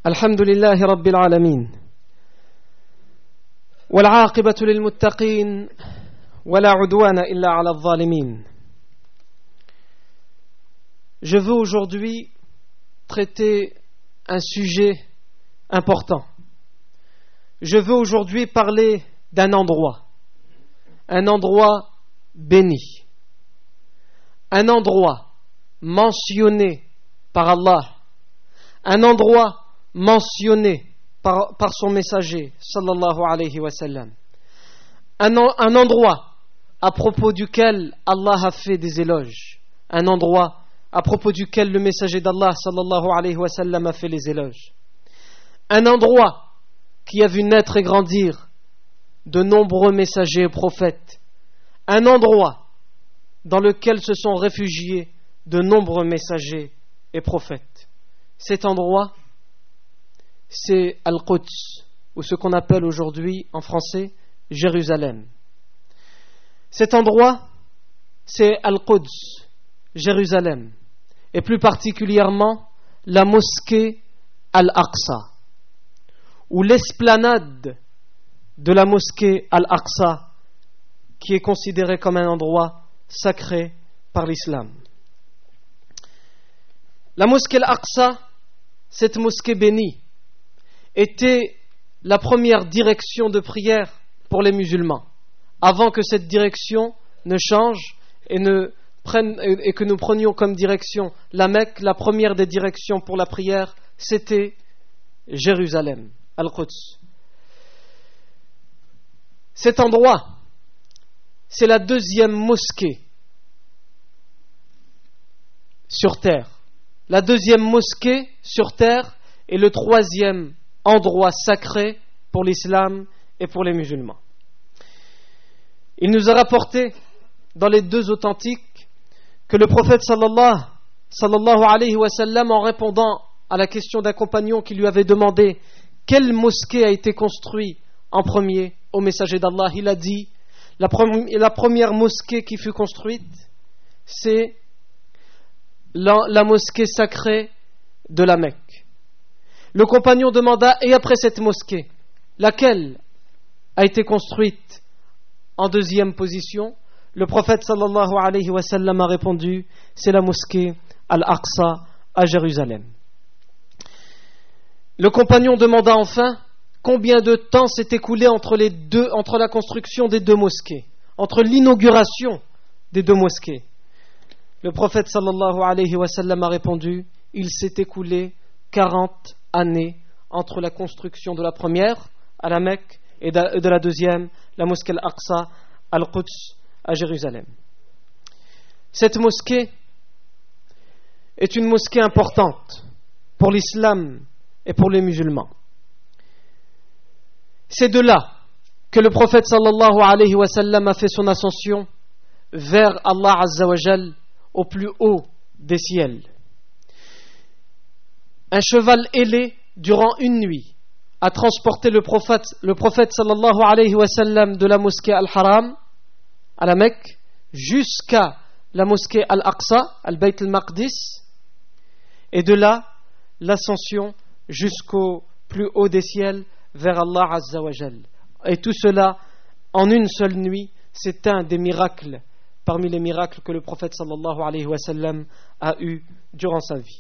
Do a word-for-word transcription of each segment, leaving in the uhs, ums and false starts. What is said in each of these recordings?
الحمد لله رب العالمين والعاقبة للمتقين ولا عدوان إلا على الظالمين. Je veux aujourd'hui traiter un sujet important. Je veux aujourd'hui parler d'un endroit, un endroit béni, un endroit mentionné par Allah, un endroit mentionné par, par son messager sallallahu alayhi wa sallam, un, un endroit à propos duquel Allah a fait des éloges, un endroit à propos duquel le messager d'Allah sallallahu alayhi wa sallam a fait les éloges, un endroit qui a vu naître et grandir de nombreux messagers et prophètes, un endroit dans lequel se sont réfugiés de nombreux messagers et prophètes. Cet endroit, c'est Al-Quds, ou ce qu'on appelle aujourd'hui en français Jérusalem. Cet endroit, c'est Al-Quds, Jérusalem, et plus particulièrement la mosquée Al-Aqsa, ou l'esplanade de la mosquée Al-Aqsa, qui est considérée comme un endroit sacré par l'islam. La mosquée Al-Aqsa, cette mosquée bénie, était la première direction de prière pour les musulmans, avant que cette direction ne change et, ne prenne, et que nous prenions comme direction la Mecque. La première des directions pour la prière, c'était Jérusalem, Al-Quds. Cet endroit, c'est la deuxième mosquée sur terre. La deuxième mosquée sur terre et le troisième endroit sacré pour l'islam et pour les musulmans. Il nous a rapporté dans les deux authentiques que le prophète sallallahu, sallallahu alayhi wa sallam, en répondant à la question d'un compagnon qui lui avait demandé quelle mosquée a été construite en premier au messager d'Allah, il a dit la, prom- la première mosquée qui fut construite, c'est la, la mosquée sacrée de la Mecque. Le compagnon demanda, et après cette mosquée, laquelle a été construite en deuxième position? Le prophète sallallahu alayhi wa sallam a répondu, c'est la mosquée Al-Aqsa à Jérusalem. Le compagnon demanda enfin combien de temps s'est écoulé entre, les deux, entre la construction des deux mosquées, entre l'inauguration des deux mosquées. Le prophète sallallahu alayhi wa sallam a répondu, il s'est écoulé quarante années entre la construction de la première à la Mecque et de la deuxième, la mosquée Al-Aqsa, Al-Quds à Jérusalem. Cette mosquée est une mosquée importante pour l'islam et pour les musulmans. C'est de là que le prophète sallallahu alayhi wa sallam a fait son ascension vers Allah Azza wa Jal au plus haut des ciels. Un cheval ailé, durant une nuit, a transporté le prophète, le prophète sallallahu alayhi wa sallam de la mosquée Al-Haram, à la Mecque, jusqu'à la mosquée Al-Aqsa, Al-Bayt al-Maqdis, et de là, l'ascension jusqu'au plus haut des ciels, vers Allah Azza wa Jal. Et tout cela, en une seule nuit, c'est un des miracles, parmi les miracles que le prophète sallallahu alayhi wa sallam a eu durant sa vie.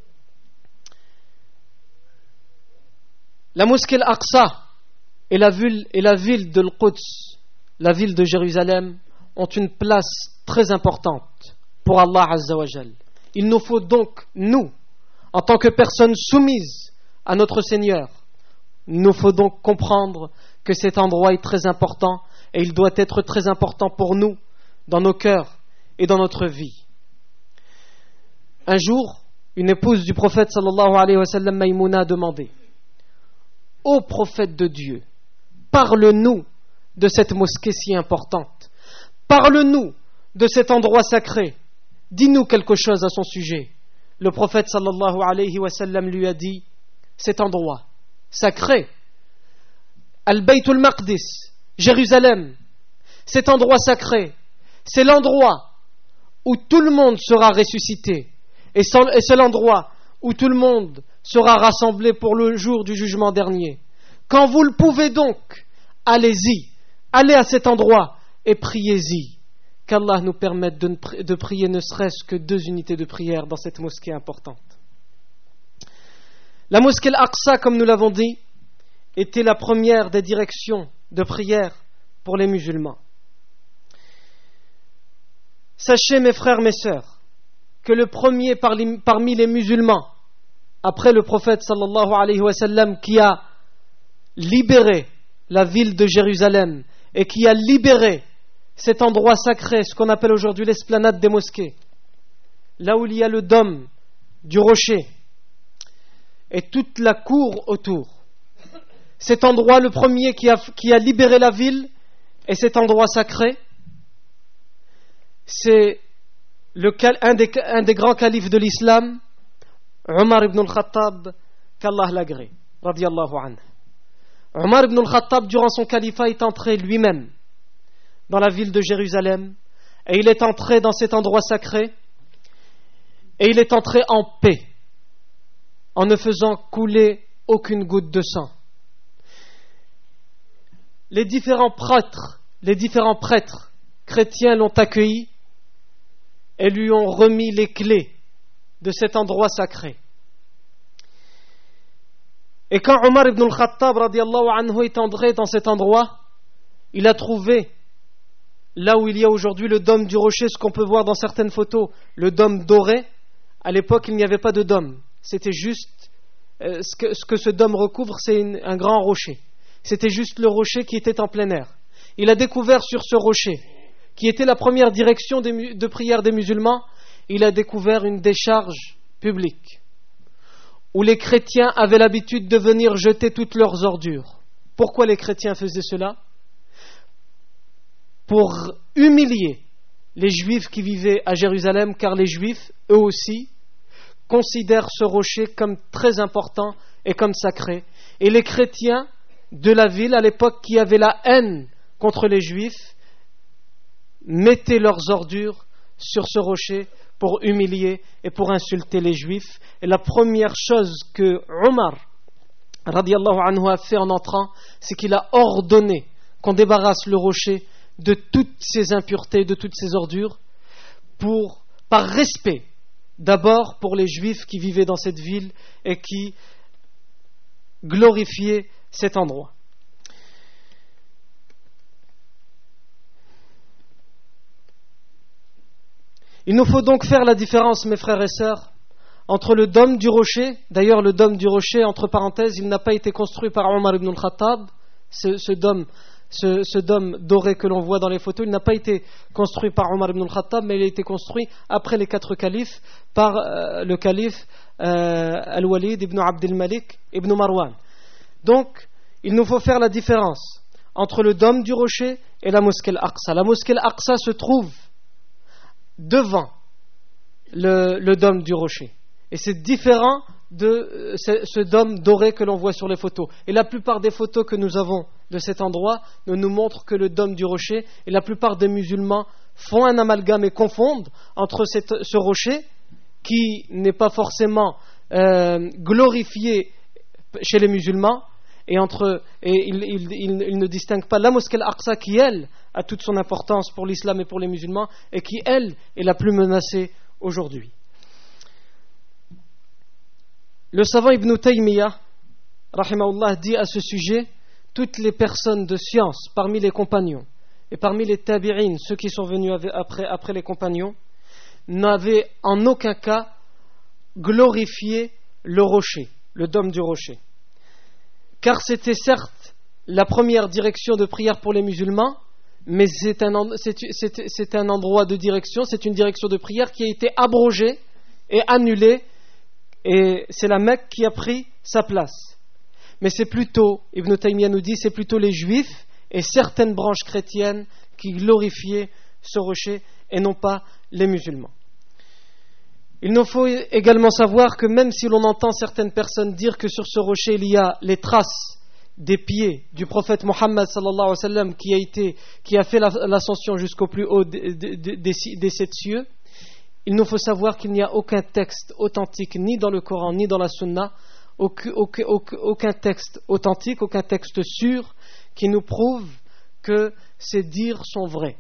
La mosquée Al-Aqsa et la ville, et la ville de Al-Quds, la ville de Jérusalem, ont une place très importante pour Allah Azza wa Jal. Il nous faut donc, nous, en tant que personnes soumises à notre Seigneur, il nous faut donc comprendre que cet endroit est très important et il doit être très important pour nous, dans nos cœurs et dans notre vie. Un jour, une épouse du prophète sallallahu alayhi wa sallam, Maïmouna, a demandé: ô prophète de Dieu, parle-nous de cette mosquée si importante, parle-nous de cet endroit sacré, dis-nous quelque chose à son sujet. Le prophète sallallahu alayhi wa sallam lui a dit: cet endroit sacré, Al-Bayt al-Maqdis, Jérusalem, cet endroit sacré, c'est l'endroit où tout le monde sera ressuscité, et c'est l'endroit où tout le monde sera rassemblé pour le jour du jugement dernier. Quand vous le pouvez donc, allez-y, allez à cet endroit et priez-y. Qu'Allah nous permette de, de prier ne serait-ce que deux unités de prière dans cette mosquée importante. La mosquée Al-Aqsa, comme nous l'avons dit, était la première des directions de prière pour les musulmans. Sachez, mes frères, mes sœurs, que le premier parmi les musulmans, après le prophète sallallahu alayhi wa sallam, qui a libéré la ville de Jérusalem et qui a libéré cet endroit sacré, ce qu'on appelle aujourd'hui l'esplanade des mosquées, là où il y a le dôme du rocher et toute la cour autour. Cet endroit, le premier qui a, qui a libéré la ville et cet endroit sacré, c'est le, un, des, un des grands califes de l'islam, Omar ibn al-Khattab, qu'Allah l'agrée, radiyallahu anhu. Omar ibn al-Khattab, durant son califat, est entré lui-même dans la ville de Jérusalem et il est entré dans cet endroit sacré et il est entré en paix en ne faisant couler aucune goutte de sang. Les différents prêtres, les différents prêtres chrétiens l'ont accueilli et lui ont remis les clés de cet endroit sacré. Et quand Omar ibn al-Khattab radiallahu anhu est entré dans cet endroit, il a trouvé là où il y a aujourd'hui le dôme du rocher, ce qu'on peut voir dans certaines photos, le dôme doré. À l'époque, il n'y avait pas de dôme. C'était juste euh, ce, que, ce que ce dôme recouvre, c'est une, un grand rocher. C'était juste le rocher qui était en plein air. Il a découvert sur ce rocher, qui était la première direction des, de prière des musulmans, il a découvert une décharge publique où les chrétiens avaient l'habitude de venir jeter toutes leurs ordures. Pourquoi les chrétiens faisaient cela ? Pour humilier les juifs qui vivaient à Jérusalem, car les juifs, eux aussi, considèrent ce rocher comme très important et comme sacré. Et les chrétiens de la ville, à l'époque, qui avaient la haine contre les juifs, mettaient leurs ordures sur ce rocher pour humilier et pour insulter les juifs. Et la première chose que Omar radiallahu anhu a fait en entrant, c'est qu'il a ordonné qu'on débarrasse le rocher de toutes ces impuretés, de toutes ces ordures, pour, par respect, d'abord pour les juifs qui vivaient dans cette ville et qui glorifiaient cet endroit. Il nous faut donc faire la différence, mes frères et sœurs, entre le dôme du rocher. D'ailleurs, le dôme du rocher, entre parenthèses, il n'a pas été construit par Omar ibn al-Khattab. Ce, ce dôme Ce, ce dôme doré que l'on voit dans les photos, il n'a pas été construit par Omar ibn al-Khattab, mais il a été construit après les quatre califes par euh, le calife euh, Al-Walid ibn Abdel Malik ibn Marwan. Donc, il nous faut faire la différence entre le dôme du rocher et la mosquée Al-Aqsa. La mosquée Al-Aqsa se trouve devant le, le dôme du rocher. Et c'est différent de ce, ce dôme doré que l'on voit sur les photos. Et la plupart des photos que nous avons de cet endroit ne nous montrent que le dôme du rocher, et la plupart des musulmans font un amalgame et confondent entre cette, ce rocher qui n'est pas forcément euh, glorifié chez les musulmans et, entre, et ils, ils, ils, ils ne distinguent pas la mosquée Al-Aqsa qui, elle, a toute son importance pour l'islam et pour les musulmans et qui, elle, est la plus menacée aujourd'hui. Le savant Ibn Taymiyyah rahimahullah dit à ce sujet: toutes les personnes de science parmi les compagnons et parmi les tabi'in, ceux qui sont venus après, après les compagnons, n'avaient en aucun cas glorifié le rocher, le dôme du rocher, car c'était certes la première direction de prière pour les musulmans, mais c'est un, c'est, c'est, c'est un endroit de direction, c'est une direction de prière qui a été abrogée et annulée, et c'est la Mecque qui a pris sa place. Mais c'est plutôt, Ibn Taymiyyah nous dit, c'est plutôt les juifs et certaines branches chrétiennes qui glorifiaient ce rocher et non pas les musulmans. Il nous faut également savoir que même si l'on entend certaines personnes dire que sur ce rocher il y a les traces des pieds du prophète Mohammed sallallahu alayhi wa sallam qui a, été, qui a fait l'ascension jusqu'au plus haut des, des, des, des sept cieux, il nous faut savoir qu'il n'y a aucun texte authentique ni dans le Coran ni dans la Sunna aucun, aucun, aucun texte authentique, aucun texte sûr qui nous prouve que ces dires sont vrais.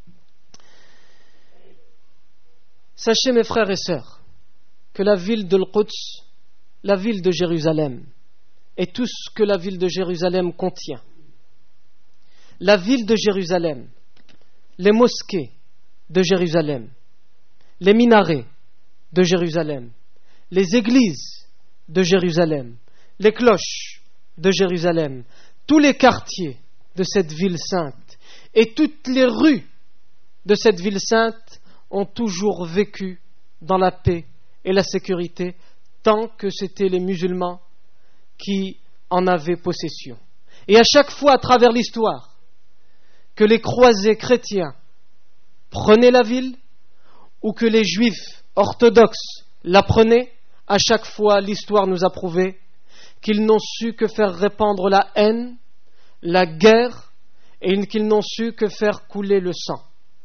Sachez, mes frères et sœurs, que la ville de Al-Quds, la ville de Jérusalem, et tout ce que la ville de Jérusalem contient, la ville de Jérusalem, les mosquées de Jérusalem, les minarets de Jérusalem, les églises de Jérusalem, les cloches de Jérusalem, tous les quartiers de cette ville sainte et toutes les rues de cette ville sainte ont toujours vécu dans la paix et la sécurité tant que c'étaient les musulmans qui en avaient possession. Et à chaque fois à travers l'histoire que les croisés chrétiens prenaient la ville ou que les juifs orthodoxes la prenaient, à chaque fois l'histoire nous a prouvé qu'ils n'ont su que faire répandre la haine, la guerre et qu'ils n'ont su que faire couler le sang.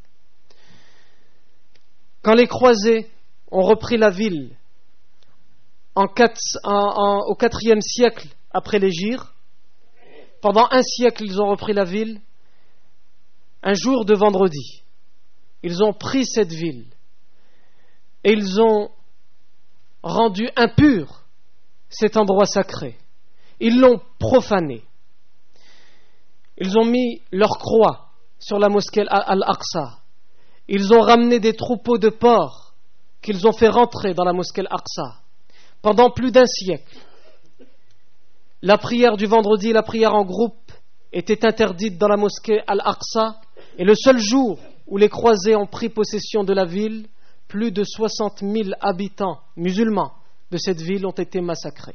Quand les croisés ont repris la ville en quatre, en, en, au quatrième siècle après l'Hégire, pendant un siècle ils ont repris la ville. Un jour de vendredi, ils ont pris cette ville et ils ont rendu impur cet endroit sacré. Ils l'ont profané. Ils ont mis leur croix sur la mosquée Al-Aqsa. Ils ont ramené des troupeaux de porcs qu'ils ont fait rentrer dans la mosquée Al-Aqsa. Pendant plus d'un siècle, la prière du vendredi et la prière en groupe étaient interdites dans la mosquée Al-Aqsa. Et le seul jour où les croisés ont pris possession de la ville, plus de soixante mille habitants musulmans de cette ville ont été massacrés.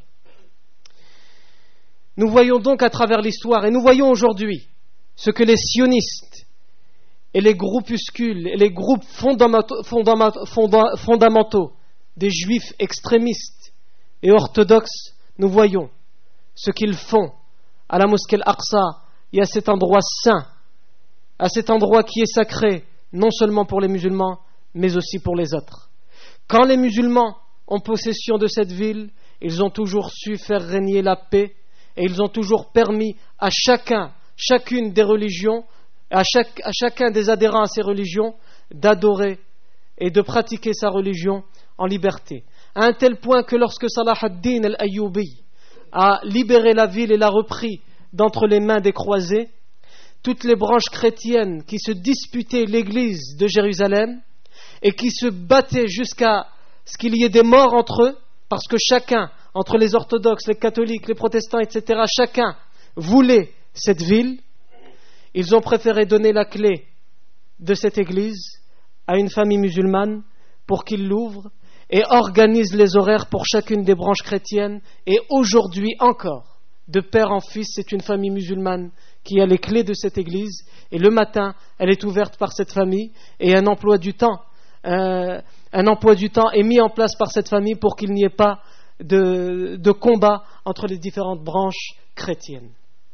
Nous voyons donc à travers l'histoire, et nous voyons aujourd'hui, ce que les sionistes et les groupuscules et les groupes fondamentaux, fondamentaux, fondamentaux des juifs extrémistes et orthodoxes, nous voyons ce qu'ils font à la mosquée Al-Aqsa et à cet endroit saint, à cet endroit qui est sacré, non seulement pour les musulmans, mais aussi pour les autres. Quand les musulmans ont possession de cette ville, ils ont toujours su faire régner la paix et ils ont toujours permis à chacun, chacune des religions, à, chaque, à chacun des adhérents à ces religions, d'adorer et de pratiquer sa religion en liberté. À un tel point que lorsque Salah ad-Din al-Ayyubi a libéré la ville et l'a repris d'entre les mains des croisés, toutes les branches chrétiennes qui se disputaient l'église de Jérusalem et qui se battaient jusqu'à ce qu'il y ait des morts entre eux, parce que chacun, entre les orthodoxes, les catholiques, les protestants, et cetera, chacun voulait cette ville, ils ont préféré donner la clé de cette église à une famille musulmane pour qu'il l'ouvre et organise les horaires pour chacune des branches chrétiennes. Et aujourd'hui encore, de père en fils, c'est une famille musulmane qui a les clés de cette église, et le matin, elle est ouverte par cette famille, et un emploi du temps, euh, un emploi du temps est mis en place par cette famille pour qu'il n'y ait pas de, de combat entre les différentes branches chrétiennes.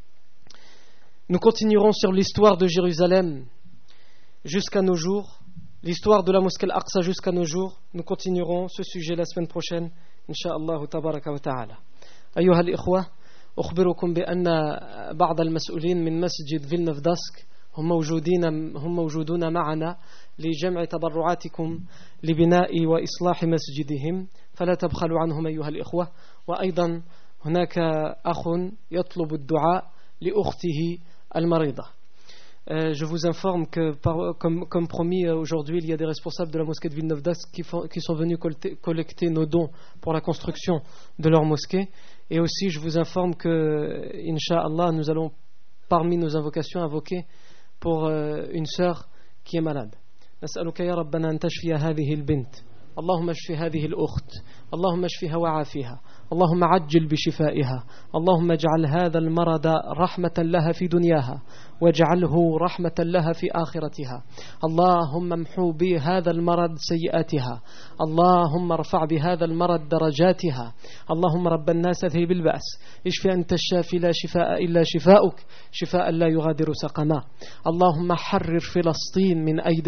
Nous continuerons sur l'histoire de Jérusalem jusqu'à nos jours, l'histoire de la mosquée Al-Aqsa jusqu'à nos jours. Nous continuerons ce sujet la semaine prochaine, Inch'Allah tabaraka wa ta'ala. Ayyuha al-ikhwa, أخبركم بأن بعض المسؤولين من مسجد فيلنفداسك هم موجودين هم موجودون معنا لجمع تبرعاتكم لبناء وإصلاح مسجدهم، فلا تبخلوا عنهم أيها الإخوة. وأيضا هناك أخ يطلب الدعاء لأخته المريضة. Euh, je vous informe que, par, comme, comme promis, euh, aujourd'hui, il y a des responsables de la mosquée de Villeneuve-d'Ascq qui, qui sont venus collecter, collecter nos dons pour la construction de leur mosquée. Et aussi, je vous informe que, Inch'Allah, nous allons, parmi nos invocations, invoquer pour euh, une sœur qui est malade. نسألك يا ربنا أن تشفي هذه البنت، اللهم اشف هذه الأخت، اللهم اشفها وعافها، اللهم عجل بشفائها، اللهم اجعل هذا المرض رحمة لها في دنياها واجعله رحمة لها في آخرتها، اللهم امحو بهذا المرض سيئاتها، اللهم ارفع بهذا المرض درجاتها، اللهم رب الناس اذهب البأس، اشف أنت الشافي لا شفاء إلا شفاؤك، شفاء لا يغادر سقما، اللهم حرر فلسطين من أيدي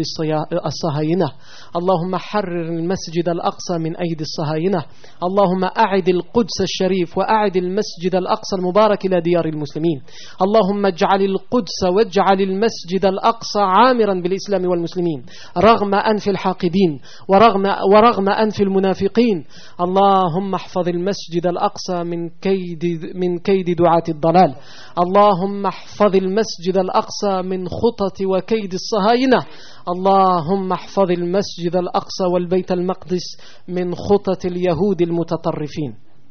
الصهاينة، اللهم حرر المسجد الأقصى من أيدي الصهاينة، اللهم أعد القدس القدس الشريف وأعد المسجد الأقصى المبارك إلى ديار المسلمين. اللهم اجعل القدس واجعل المسجد الأقصى عامرا بالإسلام والمسلمين رغم أنف الحاقدين ورغم, ورغم أنف المنافقين. اللهم احفظ المسجد الأقصى من كيد, من كيد دعاة الضلال. اللهم احفظ المسجد الأقصى من خطط وكيد الصهاينة. اللهم احفظ المسجد الأقصى والبيت المقدس من خطط اليهود المتطرفين.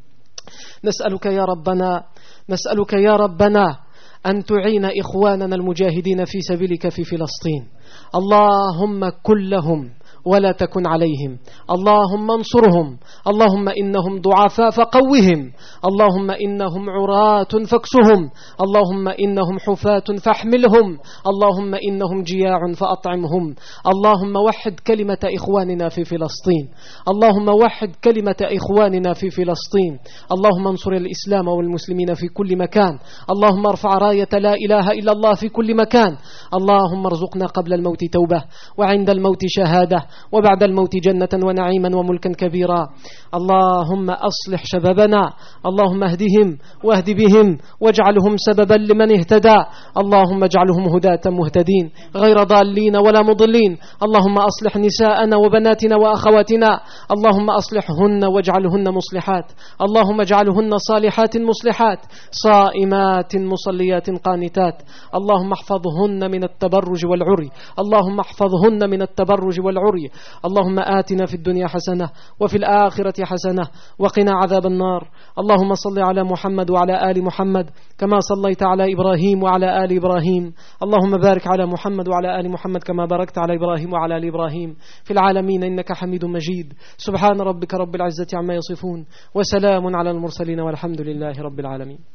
نسألك يا ربنا نسألك يا ربنا أن تعين إخواننا المجاهدين في سبيلك في فلسطين. اللهم كن لهم ولا تكن عليهم. اللهم انصرهم. اللهم إنهم ضعفاء فقوهم. اللهم إنهم عراة فاكسهم. اللهم إنهم حفاة فاحملهم. اللهم إنهم جياع فأطعمهم. اللهم وحد كلمة إخواننا في فلسطين. اللهم وحد كلمة إخواننا في فلسطين. اللهم انصر الإسلام والمسلمين في كل مكان. اللهم ارفع راية لا إله إلا الله في كل مكان. اللهم ارزقنا قبل الموت توبة وعند الموت شهادة وبعد الموت جنة ونعيما وملكا كبيرا. اللهم أصلح شبابنا. اللهم اهدهم واهد بهم واجعلهم سببا لمن اهتدى. اللهم اجعلهم هداة مهتدين غير ضالين ولا مضلين. اللهم أصلح نساءنا وبناتنا وأخواتنا. اللهم أصلحهن واجعلهن مصلحات. اللهم اجعلهن صالحات مصلحات صائمات مصليات قانتات. اللهم احفظهن من التبرج والعري. اللهم احفظهن من التبرج والعري. اللهم آتنا في الدنيا حسنة وفي الآخرة حسنة وقنا عذاب النار. اللهم صل على محمد وعلى آل محمد كما صليت على إبراهيم وعلى آل إبراهيم. اللهم بارك على محمد وعلى آل محمد كما باركت على إبراهيم وعلى آل إبراهيم في العالمين إنك حميد مجيد. سبحان ربك رب العزة عما يصفون وسلام على المرسلين والحمد لله رب العالمين.